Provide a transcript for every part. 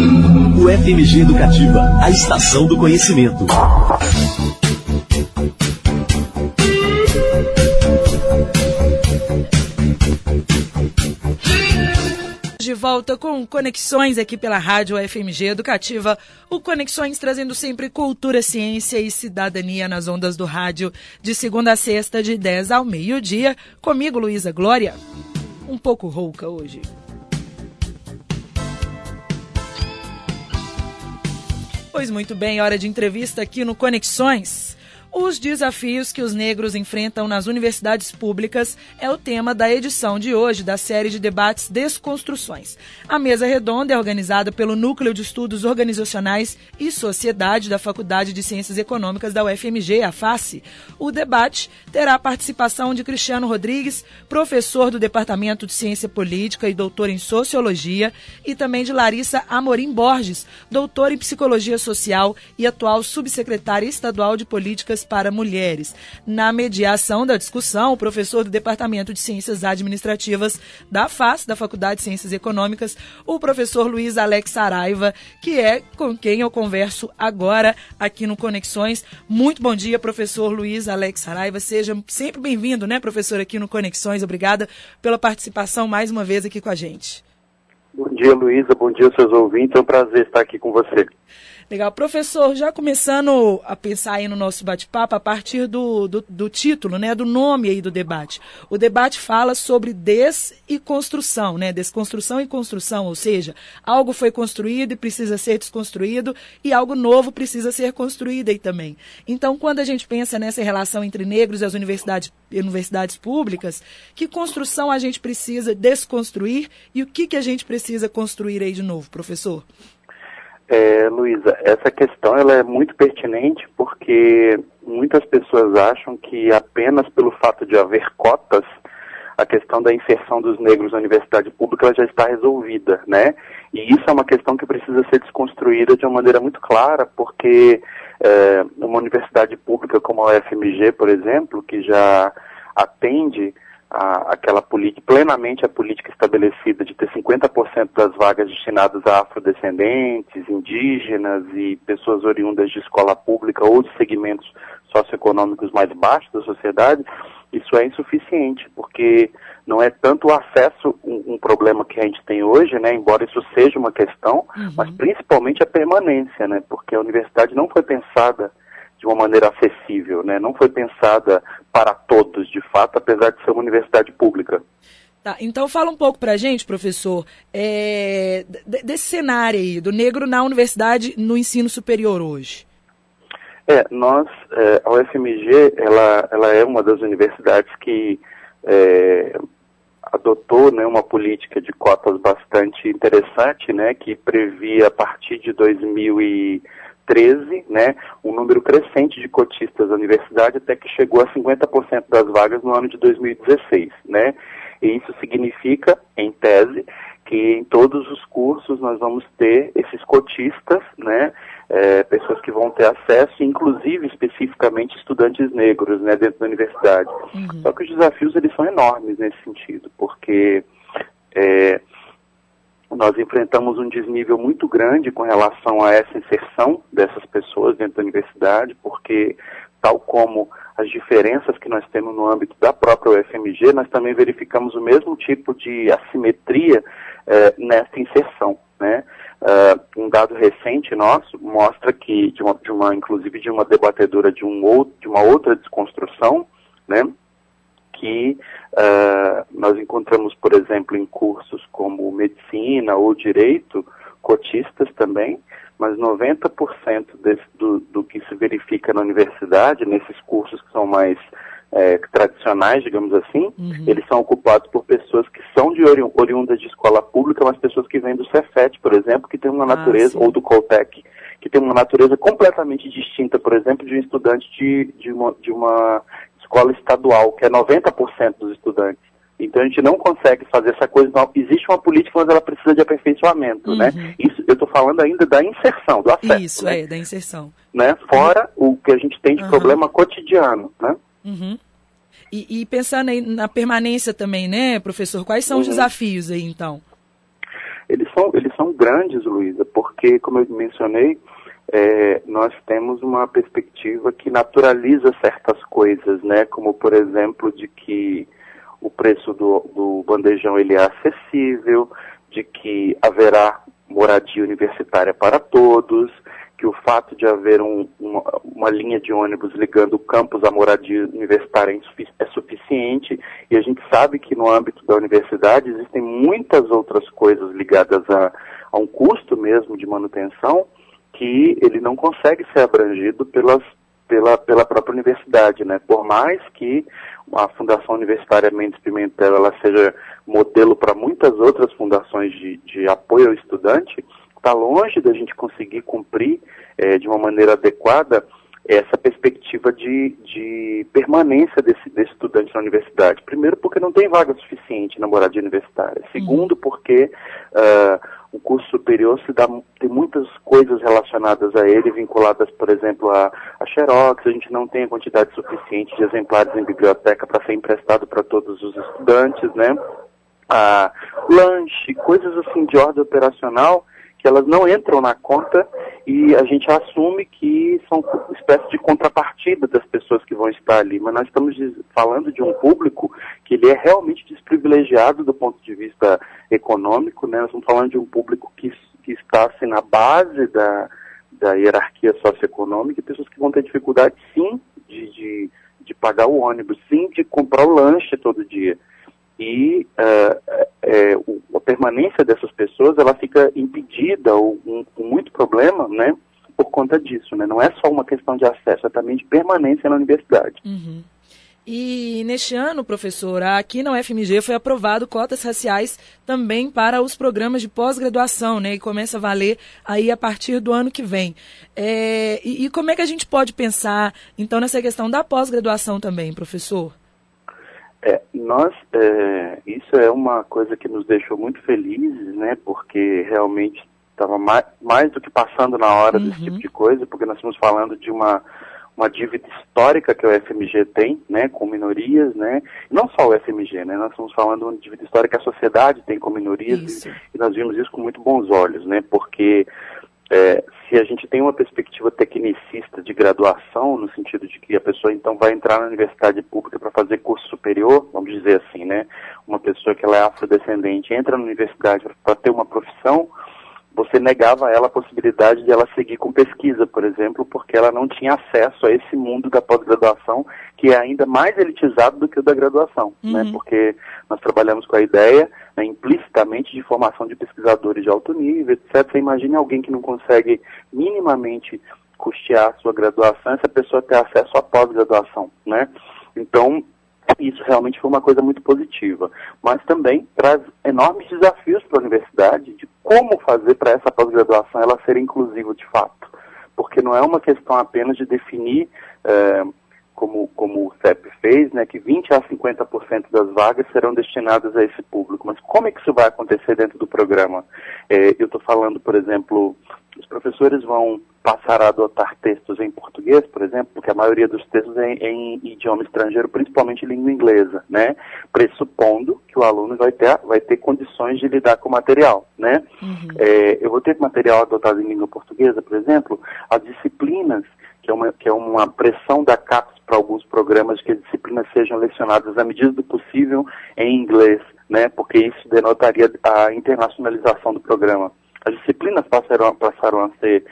O FMG Educativa, a estação do conhecimento. De volta com Conexões aqui pela Rádio FMG Educativa. O Conexões trazendo sempre cultura, ciência e cidadania nas ondas do rádio, de segunda a sexta, de 10 ao meio-dia. Comigo, Luísa Glória. Um pouco rouca hoje. Pois muito bem, hora de entrevista aqui no Conexões. Os desafios que os negros enfrentam nas universidades públicas é o tema da edição de hoje da série de debates Desconstruções. A mesa redonda é organizada pelo Núcleo de Estudos Organizacionais e Sociedade da Faculdade de Ciências Econômicas da UFMG, a FACE. O debate terá a participação de Cristiano Rodrigues, professor do Departamento de Ciência Política e doutor em Sociologia, e também de Larissa Amorim Borges, doutora em Psicologia Social e atual subsecretária estadual de Políticas para Mulheres. Na mediação da discussão, o professor do Departamento de Ciências Administrativas da FACE, da Faculdade de Ciências Econômicas, o professor Luiz Alex Saraiva, que é com quem eu converso agora aqui no Conexões. Muito bom dia, professor Luiz Alex Saraiva. Seja sempre bem-vindo, né, professor, aqui no Conexões. Obrigada pela participação mais uma vez aqui com a gente. Bom dia, Luísa. Bom dia aos seus ouvintes. É um prazer estar aqui com você. Legal. Professor, já começando a pensar aí no nosso bate-papo a partir do título, né, do nome aí do debate. O debate fala sobre desconstrução, né, desconstrução e construção, ou seja, algo foi construído e precisa ser desconstruído e algo novo precisa ser construído aí também. Então, quando a gente pensa nessa relação entre negros e as universidades públicas, que construção a gente precisa desconstruir e o que a gente precisa construir aí de novo, professor? Luísa, essa questão ela é muito pertinente porque muitas pessoas acham que apenas pelo fato de haver cotas, a questão da inserção dos negros na universidade pública ela já está resolvida, né? E isso é uma questão que precisa ser desconstruída de uma maneira muito clara, porque uma universidade pública como a UFMG, por exemplo, que já atende aquela política, plenamente a política estabelecida de ter 50% das vagas destinadas a afrodescendentes, indígenas e pessoas oriundas de escola pública ou de segmentos socioeconômicos mais baixos da sociedade, isso é insuficiente, porque não é tanto o acesso um problema que a gente tem hoje, né, embora isso seja uma questão, mas principalmente a permanência, né, porque a universidade não foi pensada de uma maneira acessível, né? Não foi pensada para todos, de fato, apesar de ser uma universidade pública. Tá, então fala um pouco pra gente, professor, desse cenário aí, do negro na universidade, no ensino superior hoje. A UFMG, ela é uma das universidades que adotou, né, uma política de cotas bastante interessante, né, que previa a partir de 2013, né, um número crescente de cotistas da universidade até que chegou a 50% das vagas no ano de 2016, né, e isso significa, em tese, que em todos os cursos nós vamos ter esses cotistas, né, pessoas que vão ter acesso, inclusive especificamente estudantes negros, né, dentro da universidade. Só que os desafios eles são enormes nesse sentido, porque nós enfrentamos um desnível muito grande com relação a essa inserção dessas pessoas dentro da universidade, porque, tal como as diferenças que nós temos no âmbito da própria UFMG, nós também verificamos o mesmo tipo de assimetria nessa inserção, né? Um dado recente nosso mostra que, inclusive de uma debatedora de uma outra desconstrução, né, que nós encontramos, por exemplo, em cursos como medicina ou direito, cotistas também, mas 90% do que se verifica na universidade, nesses cursos que são mais tradicionais, digamos assim, eles são ocupados por pessoas que são oriundas de escola pública, mas pessoas que vêm do Cefet, por exemplo, que tem uma natureza, ou do Coltec, que tem uma natureza completamente distinta, por exemplo, de um estudante de uma escola estadual, que é 90% dos estudantes. Então a gente não consegue fazer essa coisa, não. Existe uma política, mas ela precisa de aperfeiçoamento, né? Isso, eu estou falando ainda da inserção, do acesso. Isso, né? Da inserção. Né? Fora o que a gente tem de problema cotidiano, né? E pensando aí na permanência também, né, professor? Quais são os desafios aí, então? Eles são grandes, Luísa, porque, como eu mencionei, nós temos uma perspectiva que naturaliza certas coisas, né? Como, por exemplo, de que o preço do bandejão ele é acessível, de que haverá moradia universitária para todos, que o fato de haver uma linha de ônibus ligando o campus à moradia universitária é suficiente, e a gente sabe que no âmbito da universidade existem muitas outras coisas ligadas a um custo mesmo de manutenção, que ele não consegue ser abrangido pela própria universidade, né? Por mais que a Fundação Universitária Mendes Pimentel ela seja modelo para muitas outras fundações de apoio ao estudante, está longe da gente conseguir cumprir de uma maneira adequada essa perspectiva de permanência desse estudante na universidade. Primeiro, porque não tem vaga suficiente na moradia universitária. Segundo, porque o curso superior tem muitas coisas relacionadas a ele, vinculadas, por exemplo, a xerox. A gente não tem a quantidade suficiente de exemplares em biblioteca para ser emprestado para todos os estudantes, né? Lanche, coisas assim de ordem operacional, que elas não entram na conta e a gente assume que são uma espécie de contrapartida das pessoas que vão estar ali. Mas nós estamos falando de um público que ele é realmente desprivilegiado do ponto de vista econômico, né? Nós estamos falando de um público que está assim, na base da hierarquia socioeconômica, e pessoas que vão ter dificuldade, sim, de pagar o ônibus, sim, de comprar o lanche todo dia. E a permanência dessas pessoas, ela fica impedida ou com muito problema, né, por conta disso, né? Não é só uma questão de acesso, é também de permanência na universidade. Uhum. E neste ano, professor, aqui na UFMG foi aprovado cotas raciais também para os programas de pós-graduação, né? E começa a valer aí a partir do ano que vem. E como é que a gente pode pensar, então, nessa questão da pós-graduação também, professor? Isso é uma coisa que nos deixou muito felizes, né? Porque realmente estava mais do que passando na hora desse tipo de coisa, porque nós estamos falando de uma dívida histórica que a UFMG tem, né, com minorias, né, não só o UFMG, né, nós estamos falando de uma dívida histórica que a sociedade tem com minorias, e nós vimos isso com muito bons olhos, né, porque se a gente tem uma perspectiva tecnicista de graduação, no sentido de que a pessoa então vai entrar na universidade pública para fazer curso superior, vamos dizer assim, né, uma pessoa que ela é afrodescendente entra na universidade para ter uma profissão, você negava a ela a possibilidade de ela seguir com pesquisa, por exemplo, porque ela não tinha acesso a esse mundo da pós-graduação, que é ainda mais elitizado do que o da graduação, né? Porque nós trabalhamos com a ideia, né, implicitamente, de formação de pesquisadores de alto nível, etc. Você imagine alguém que não consegue minimamente custear a sua graduação, essa pessoa ter acesso à pós-graduação, né? Então, isso realmente foi uma coisa muito positiva, mas também traz enormes desafios para a universidade de como fazer para essa pós-graduação ela ser inclusiva de fato, porque não é uma questão apenas de definir, como o CEP fez, né, que 20% a 50% das vagas serão destinadas a esse público, mas como é que isso vai acontecer dentro do programa? Eu estou falando, por exemplo, os professores vão passar a adotar textos em português, por exemplo, porque a maioria dos textos é em idioma estrangeiro, principalmente língua inglesa, né? Pressupondo que o aluno vai ter condições de lidar com o material, né? Eu vou ter material adotado em língua portuguesa, por exemplo, as disciplinas, que é uma pressão da CAPES para alguns programas, que as disciplinas sejam lecionadas à medida do possível em inglês, né? Porque isso denotaria a internacionalização do programa. As disciplinas passaram a ser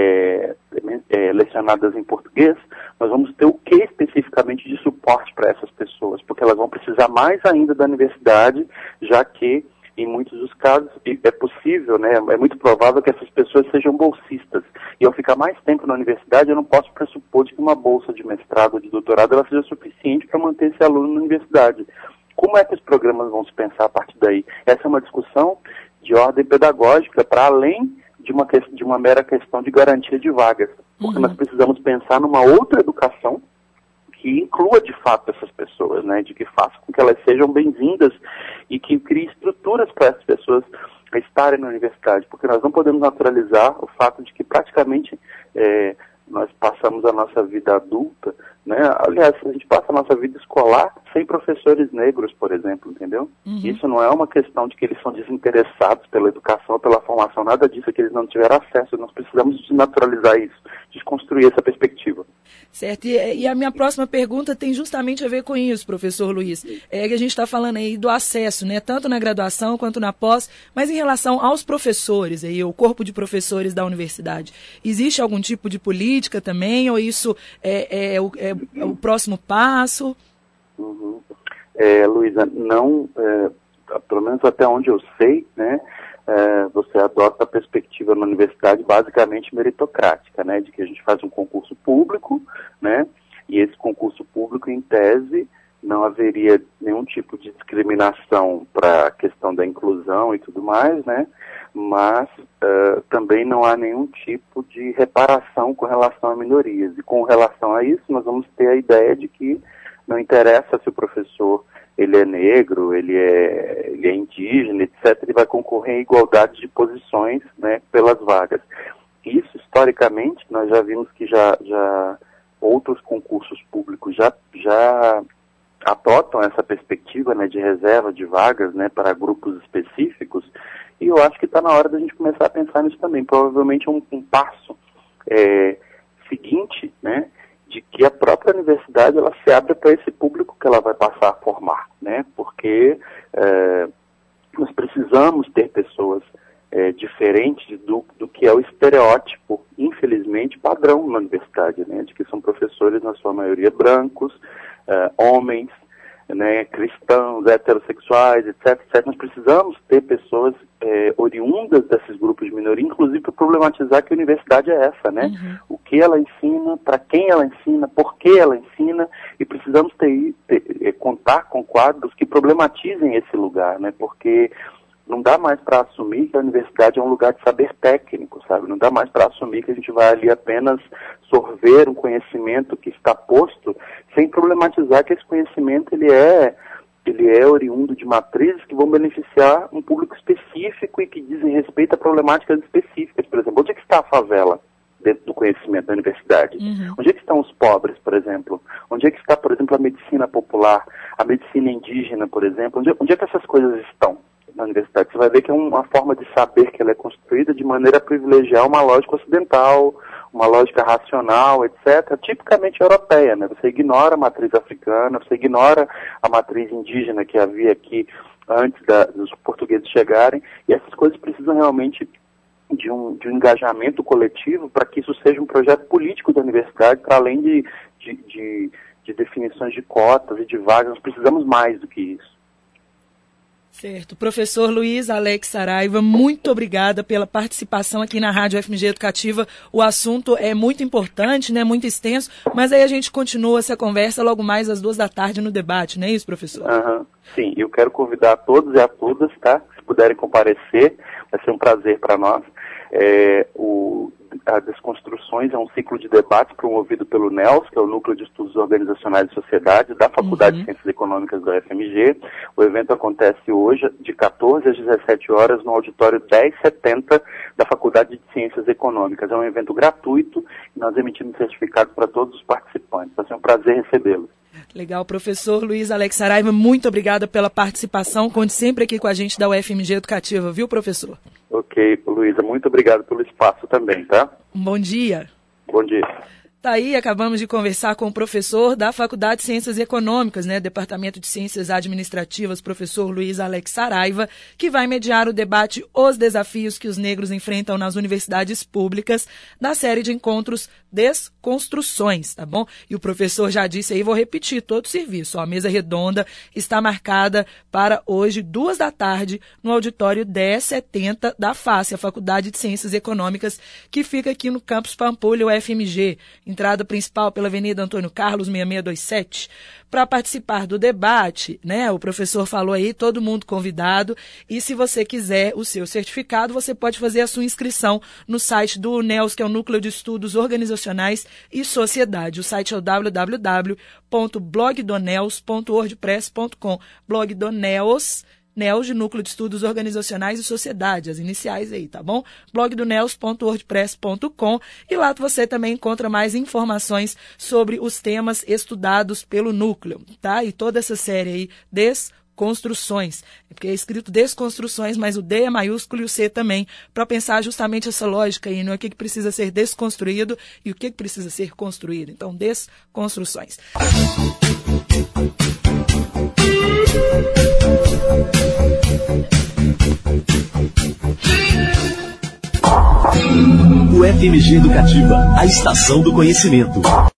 lecionadas em português. Nós vamos ter o que especificamente de suporte para essas pessoas, porque elas vão precisar mais ainda da universidade, já que em muitos dos casos é possível, né, é muito provável que essas pessoas sejam bolsistas. E ao ficar mais tempo na universidade, eu não posso pressupor que uma bolsa de mestrado ou de doutorado ela seja suficiente para manter esse aluno na universidade. Como é que os programas vão se pensar a partir daí? Essa é uma discussão de ordem pedagógica, para além de uma mera questão de garantia de vagas. Porque nós precisamos pensar numa outra educação que inclua de fato essas pessoas, né, de que faça com que elas sejam bem-vindas e que crie estruturas para essas pessoas estarem na universidade, porque nós não podemos naturalizar o fato de que praticamente nós passamos a nossa vida adulta, né? Aliás, a gente passa a nossa vida escolar sem professores negros, por exemplo, entendeu? Isso não é uma questão de que eles são desinteressados pela educação, pela formação, nada disso, é que eles não tiveram acesso. Nós precisamos desnaturalizar isso, desconstruir essa perspectiva. Certo, e a minha próxima pergunta tem justamente a ver com isso, professor Luiz. É que a gente está falando aí do acesso, né, tanto na graduação quanto na pós, mas em relação aos professores, aí, o corpo de professores da universidade. Existe algum tipo de política também, ou isso é o próximo passo? Luísa, não, pelo menos até onde eu sei, né, você adota a perspectiva na universidade basicamente meritocrática, né, de que a gente faz um concurso público, né, e esse concurso público, em tese, não haveria nenhum tipo de discriminação para a questão da inclusão e tudo mais, né, mas também não há nenhum tipo de reparação com relação a minorias. E com relação a isso, nós vamos ter a ideia de que não interessa se o professor ele é negro, ele é indígena, etc., ele vai concorrer em igualdade de posições, né, pelas vagas. Isso, historicamente, nós já vimos que já outros concursos públicos já adotam essa perspectiva, né, de reserva de vagas, né, para grupos específicos, e eu acho que está na hora da gente começar a pensar nisso também. Provavelmente um passo seguinte, né, de que a própria universidade ela se abre para esse público que ela vai passar a formar, né? Porque nós precisamos ter pessoas diferentes do que é o estereótipo, infelizmente, padrão na universidade, né? De que são professores, na sua maioria, brancos, homens, né, cristãos, heterossexuais, etc. Nós precisamos ter pessoas oriundas desses grupos de minoria, inclusive para problematizar que a universidade é essa, né? O que ela ensina, para quem ela ensina, por que ela ensina, e precisamos contar com quadros que problematizem esse lugar, né? Porque não dá mais para assumir que a universidade é um lugar de saber técnico, sabe? Não dá mais para assumir que a gente vai ali apenas sorver um conhecimento que está posto, sem problematizar que esse conhecimento ele é oriundo de matrizes que vão beneficiar um público específico e que dizem respeito a problemáticas específicas. Por exemplo, onde é que está a favela dentro do conhecimento da universidade? Onde é que estão os pobres, por exemplo? Onde é que está, por exemplo, a medicina popular, a medicina indígena, por exemplo? Onde é que essas coisas estão na universidade? Você vai ver que é uma forma de saber que ela é construída de maneira a privilegiar uma lógica ocidental, uma lógica racional, etc., tipicamente europeia, né? Você ignora a matriz africana, você ignora a matriz indígena que havia aqui antes dos portugueses chegarem, e essas coisas precisam realmente de um engajamento coletivo para que isso seja um projeto político da universidade, para além de definições de cotas e de vagas. Nós precisamos mais do que isso. Certo. Professor Luiz Alex Saraiva, muito obrigada pela participação aqui na Rádio FMG Educativa. O assunto é muito importante, né, muito extenso, mas aí a gente continua essa conversa logo mais às 2h no debate, não é isso, professor? Sim, eu quero convidar a todos e a todas, tá? Se puderem comparecer, vai ser um prazer para nós. A Desconstruções é um ciclo de debates promovido pelo NELS, que é o Núcleo de Estudos Organizacionais e Sociedade, da Faculdade de Ciências Econômicas da UFMG. O evento acontece hoje, de 14 às 17 horas, no auditório 1070 da Faculdade de Ciências Econômicas. É um evento gratuito e nós emitimos certificados para todos os participantes. Vai ser um prazer recebê-los. Legal, professor Luiz Alex Saraiva, muito obrigada pela participação. Conte sempre aqui com a gente da UFMG Educativa, viu, professor? Ok, Luísa, muito obrigado pelo espaço também, tá? Um bom dia. Bom dia. Tá aí, acabamos de conversar com o professor da Faculdade de Ciências Econômicas, né, Departamento de Ciências Administrativas, professor Luiz Alex Saraiva, que vai mediar o debate Os Desafios que os Negros Enfrentam nas Universidades Públicas, da série de encontros Desconstruções, tá bom? E o professor já disse aí, vou repetir todo o serviço, a mesa redonda está marcada para hoje, 14h, no auditório 1070 da FACE, a Faculdade de Ciências Econômicas, que fica aqui no campus Pampulha, UFMG. Entrada principal pela Avenida Antônio Carlos, 6627. Para participar do debate, né, o professor falou aí, todo mundo convidado, e se você quiser o seu certificado, você pode fazer a sua inscrição no site do NELS, que é o Núcleo de Estudos Organizacionais e Sociedade. O site é o www.blogdonels.wordpress.com. Blog do NELS, NELS de Núcleo de Estudos Organizacionais e Sociedade, as iniciais aí, tá bom? blogdonels.wordpress.com, e lá você também encontra mais informações sobre os temas estudados pelo núcleo, tá? E toda essa série aí, Desconstruções, porque é escrito Desconstruções, mas o D é maiúsculo e o C também, para pensar justamente essa lógica aí, no que precisa ser desconstruído e o que precisa ser construído. Então, Desconstruções. O FMG Educativa, a estação do conhecimento.